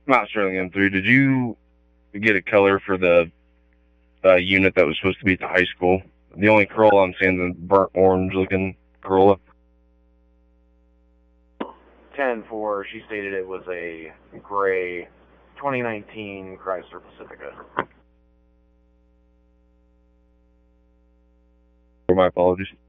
Not Sterling M3. Did you get a color for the unit that was supposed to be at the high school? The only Corolla I'm seeing is the burnt orange looking Corolla. 10-4, she stated it was a gray 2019 Chrysler Pacifica. My apologies.